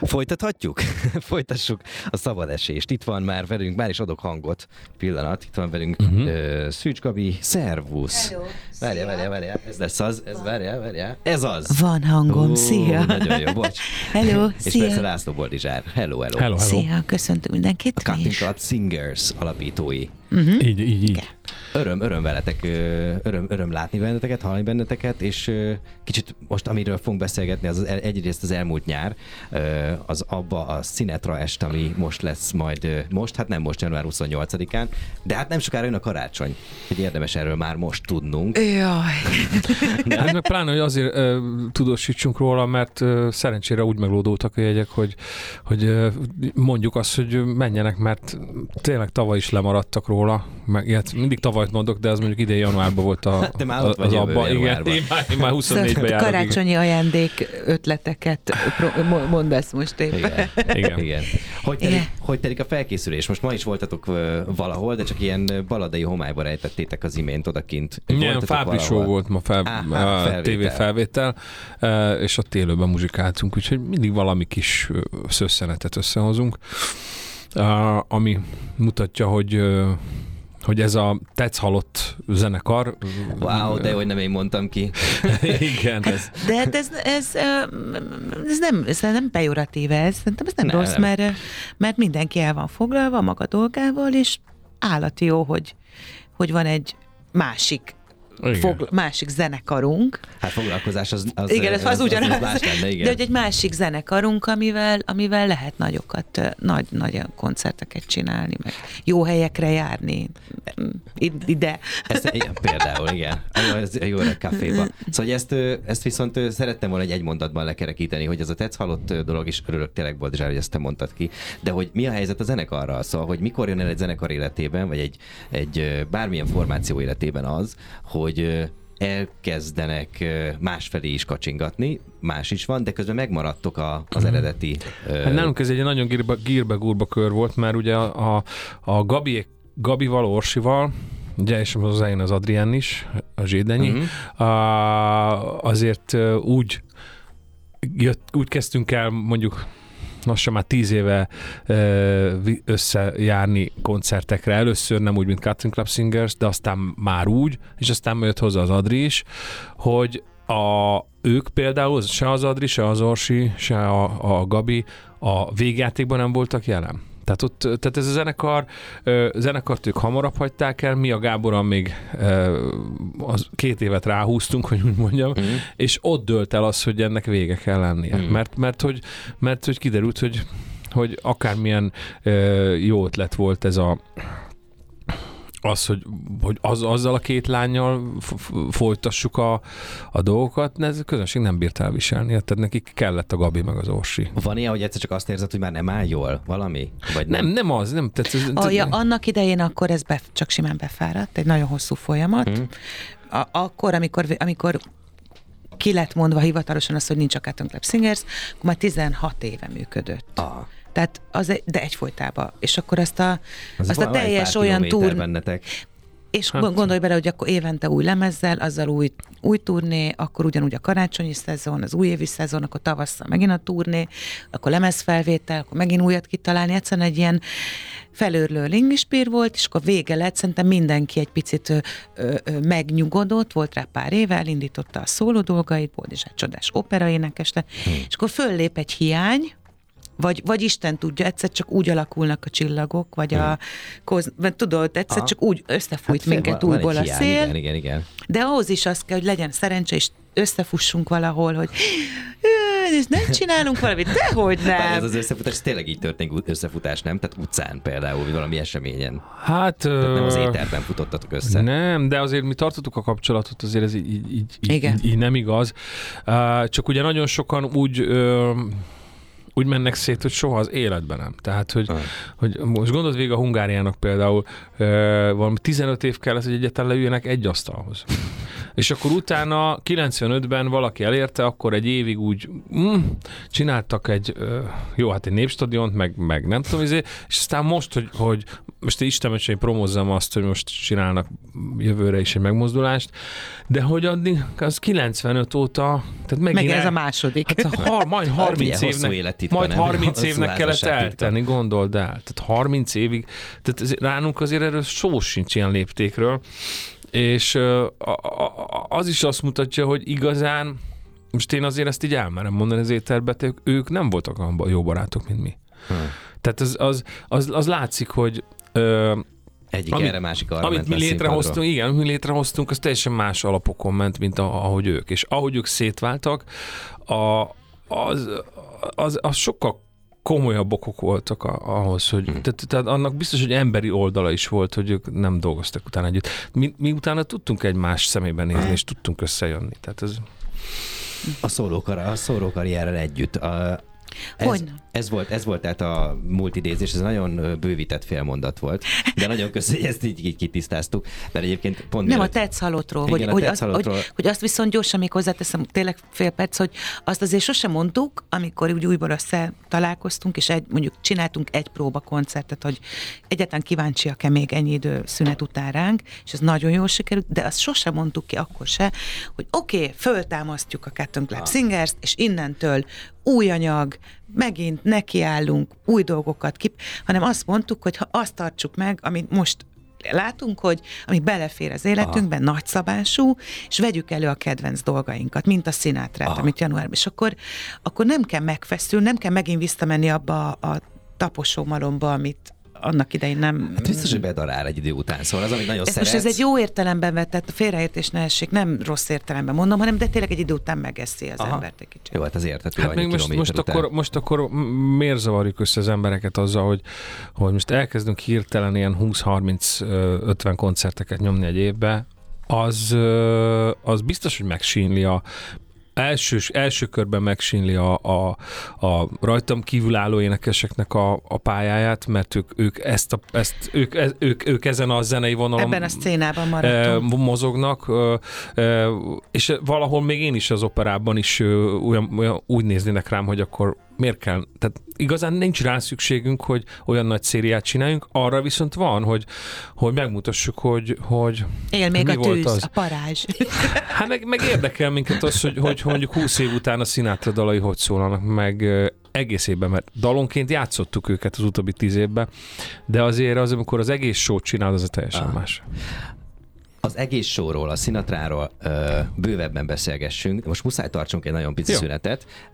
Folytathatjuk? Folytassuk a szabad esést. Itt van már velünk, már is adok hangot. Pillanat, itt van velünk Szűcs Gabi. Szervusz! Hello. Várjál. Ez lesz az. Várjál. Ez az! Van hangom, szia! Nagyon jó, bocs. Hello, És szia! persze László Boldizsár. Hello. Szia, köszöntök mindenkit. Cutting Club Singers alapítói. Így. Öröm veletek, öröm látni benneteket, hallani benneteket, és kicsit most, amiről fogunk beszélgetni, az egyrészt az elmúlt nyár, az abba a Sinetra est, ami most lesz majd, január 28-án, de hát nem sokára jön a karácsony, hogy érdemes erről már most tudnunk. Jaj. Hát meg pláne, hogy azért tudósítsunk róla, mert szerencsére úgy meglódultak a jegyek, hogy mondjuk azt, hogy menjenek, mert tényleg tavaly is lemaradtak róla, meg ilyet mindig tavalyt mondok, de az mondjuk idén januárban volt Te már ott vagy abban. Igen, én már 24-ben járok. Karácsonyi ajándék ötleteket mondasz most éppen. Igen. Hogy telik a felkészülés? Most ma is voltatok valahol, de csak ilyen baladai homályba rejtettétek az imént odakint. Ilyen Fábri show volt ma tévéfelvétel, és ott élőben muzsikáltunk, úgyhogy mindig valami kis szösszenetet összehozunk, ami mutatja, hogy ez a Tetsz halott zenekar. Wow, de hogy nem én mondtam ki. Igen. De hát ez nem pejoratív, szerintem ez nem rossz, mert mindenki el van foglalva a maga dolgával, és állati jó, hogy van egy másik zenekarunk. Hát foglalkozás az igen, az ugyanaz. Más lenne, igen. De hogy egy másik zenekarunk, amivel lehet nagy koncerteket csinálni, meg jó helyekre járni. Ide. Például, igen. Ez jó a kaféba. Szóval ezt viszont szerettem volna egy mondatban lekerekíteni, hogy ez a Tetsz halott dolog is, örülök tényleg, Boldizsár, hogy ezt te mondtad ki, de hogy mi a helyzet a zenekarral? Szóval, hogy mikor jön el egy zenekar életében, vagy egy bármilyen formáció életében az, hogy elkezdenek másfelé is kacsingatni, más is van, de közben megmaradtok az eredeti... Hát nálunk ez egy nagyon gírbe-gurba kör volt, mert ugye a Gabival, Orsival, ugye, és az elején az Adrián is, a Zsédenyi, azért úgy kezdtünk el mondjuk lassan már 10 éve összejárni koncertekre. Először nem úgy, mint Cutting Club Singers, de aztán már úgy, és aztán jött hozzá az Adri is, hogy ők például, se az Adri, se az Orsi, se a Gabi a végjátékban nem voltak jelen. Tehát ez a zenekart ők hamarabb hagyták el, mi a Gáborral még 2 évet ráhúztunk, hogy úgy mondjam, és ott dőlt el az, hogy ennek vége kell lennie. Mert hogy kiderült, hogy akármilyen jó ötlet volt ez hogy azzal a 2 lánnyal folytassuk a dolgokat, de ez a közönség nem bírt elviselni, tehát nekik kellett a Gabi meg az Orsi. Van ilyen, hogy egyszer csak azt érzed, hogy már nem áll jól valami? Vagy nem az. Nem, annak idején akkor ez csak simán befáradt, egy nagyon hosszú folyamat. Akkor, amikor ki lett mondva hivatalosan az, hogy nincs a Cutting Club Singers, akkor már 16 éve működött. Tehát de egyfolytában. És akkor azt a teljes olyan bennetek. És gondolj bele, hogy akkor évente új lemezzel, azzal új turné, akkor ugyanúgy a karácsonyi szezon, az újévi szezon, akkor tavasszal megint a turné, akkor lemezfelvétel, akkor megint újat kitalálni. Egyszerűen egy ilyen felőrlő lingispír volt, és akkor vége lett, szerintem mindenki egy picit megnyugodott, volt rá pár éve, elindította a szóló dolgait, Boldizsár csodás operaénekes lett, és akkor föllép egy hiány, vagy Isten tudja, egyszer csak úgy alakulnak a csillagok, vagy tudod, egyszer csak úgy összefújt minket újból a szél. Igen. De ahhoz is az kell, hogy legyen szerencse, és összefussunk valahol, hogy nem csinálunk valamit, dehogy nem. Ez az összefutás tényleg így történik, összefutás, nem? Tehát utcán például, vagy valami eseményen. Hát... nem az éterben futottatok össze. Nem, de azért mi tartottuk a kapcsolatot, azért ez így nem igaz. Csak ugye nagyon sokan úgy mennek szét, hogy soha az életben nem. Tehát, hogy most gondold végig a Hungáriának például valami 15 év kellett, hogy egyáltalán leüljenek egy asztalhoz. És akkor utána 95-ben valaki elérte, akkor egy évig úgy csináltak egy népstadiont, meg nem tudom, és aztán most, hogy most Isten én promózzam azt, hogy most csinálnak jövőre is egy megmozdulást, de hogy addig az 95 óta, tehát megint meg ez a második. Hát majd 30 évnek, majd 30 évnek kellett eltenni, gondold el. Tehát 30 évig, tehát ránunk azért erről szó sincs ilyen léptékről, és az is azt mutatja, hogy igazán, most én azért ezt így elmerem mondani az ételben, ők nem voltak olyan jó barátok, mint mi. Tehát az látszik, hogy egyik erre, másik arra amit mi létrehoztunk, az teljesen más alapokon ment, mint ahogy ők. És ahogy ők szétváltak, az sokkal komolyabb okok voltak ahhoz, hogy tehát annak biztos, hogy emberi oldala is volt, hogy ők nem dolgoztak utána együtt. Mi utána tudtunk egymás szemében nézni, és tudtunk összejönni. Tehát a szólókarrierrel együtt. Ez volt tehát a multidézés, ez nagyon bővített félmondat volt, de nagyon köszönjük, hogy ezt így kitisztáztuk, mert egyébként pont... Nem, a tetsz halottról, hogy azt viszont gyorsan még hozzáteszem, tényleg fél perc, hogy azt azért sosem mondtuk, amikor úgy újból összetalálkoztunk, és mondjuk csináltunk egy próbakoncertet, hogy egyáltalán kíváncsiak-e még ennyi idő szünet után ránk, és ez nagyon jól sikerült, de azt sosem mondtuk ki akkor se, hogy oké, föltámasztjuk a Cotton Club Singers-t, és innentől új anyag, megint nekiállunk, új dolgokat hanem azt mondtuk, hogy ha azt tartsuk meg, amit most látunk, hogy ami belefér az életünkben, nagyszabású, és vegyük elő a kedvenc dolgainkat, mint a Sinatrát, amit januárban, és akkor nem kell megfeszülni, nem kell megint visszamenni abba a taposómalomba, amit annak idején nem... Hát biztos, hogy bedarál egy idő után, szóval az, amit nagyon szeretsz... Most ez egy jó értelemben vett, tehát a félreértés ne essék, nem rossz értelemben mondom, hanem de tényleg egy idő után megeszi az embert egy kicsit. Jó, hát az értető hát még most akkor miért zavarjuk össze az embereket azzal, hogy most elkezdünk hirtelen ilyen 20-30-50 koncerteket nyomni egy évbe, az biztos, hogy megsínli első körben megsínli a rajtam kívülálló énekeseknek a pályáját, mert ők ezen a zenei vonalon ebben a szcénában maradtunk. Mozognak, és valahol még én is az operában is úgy néznének rám, hogy akkor miért kell? Tehát igazán nincs rá szükségünk, hogy olyan nagy szériát csináljunk, arra viszont van, hogy megmutassuk, hogy él még mi a tűz, az. a parázs. Hát meg érdekel minket az, hogy mondjuk 20 év után a Sinatra dalai hogy szólalnak meg egész évben, mert dalonként játszottuk őket az utóbbi 10 évben, de azért az, amikor az egész show-t csinálod, az a teljesen más. Az egész showról, a Sinatráról bővebben beszélgessünk. Most muszáj tartsunk egy nagyon pici szünetet.